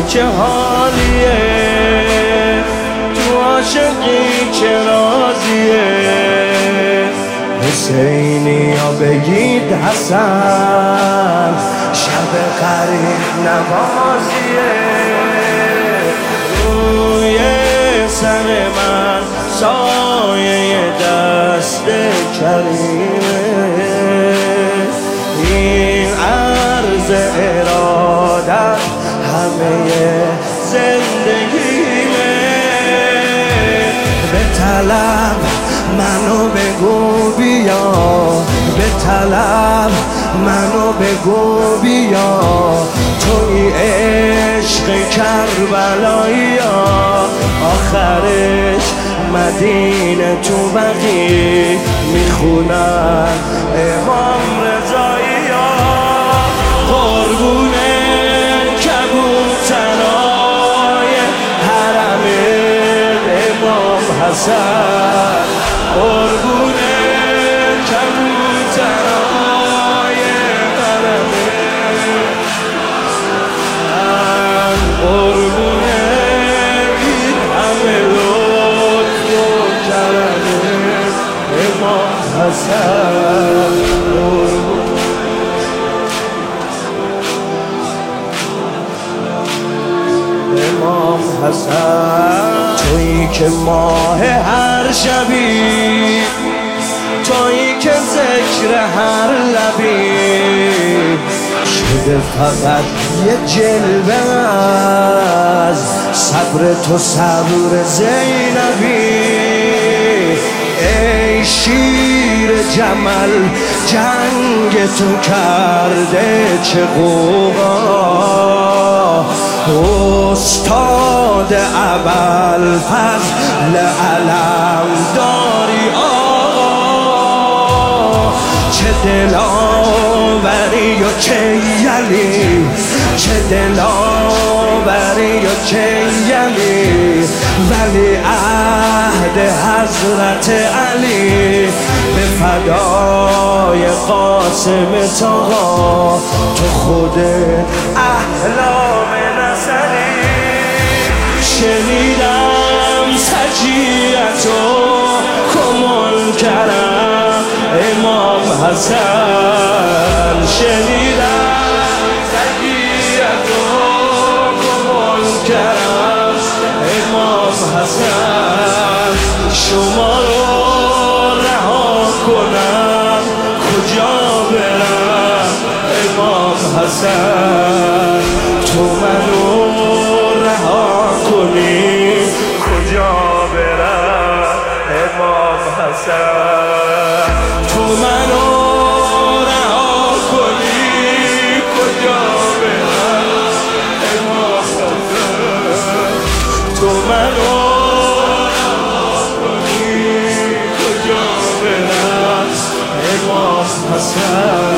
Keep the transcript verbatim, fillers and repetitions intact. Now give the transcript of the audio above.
چه حالیه، تو عاشقی چه رازیه. حسینی یا بگید حسن، شب غریب نوازیه. روی سر من سایه دست کریمه، این عرض ارادت همه زندگیمه. به طلب منو بگو بیا، به طلب منو بگو بیا، توی عشق کربلایی، آخرش مدینه تو بقی میخونن امام رضایی. قربون کبوترای حرم امام حسن، قربون کبوترای حرم، قربون این همه لطف و کرم امام حسن، قربون امام حسن. تویی که ماه هر شبی، تویی که ذکر هر لبی، شده فقط یه جلوه از صبر تو صبر زینبی. ای شیر جمل جنگ تو کرده چه غوغا، استاد ابوالفضل علم داری آقا. چه دلاوری و چه یلی، چه دلاوری و چه یلی، ولی عهد حضرت علی به فدای قاسم طاها. تو خود احلام نظری، شنیدم سجیتو کمال کرم امام حسن، شنیدم سجیتو کمال کرم امام حسن. شما رو رها کنم کجا برم امام حسن، تو منو رها کنی کجا برم امام حسن، تو منو رها کنی کجا برم امام حسن، تو منو رها کنی کجا برم امام حسن.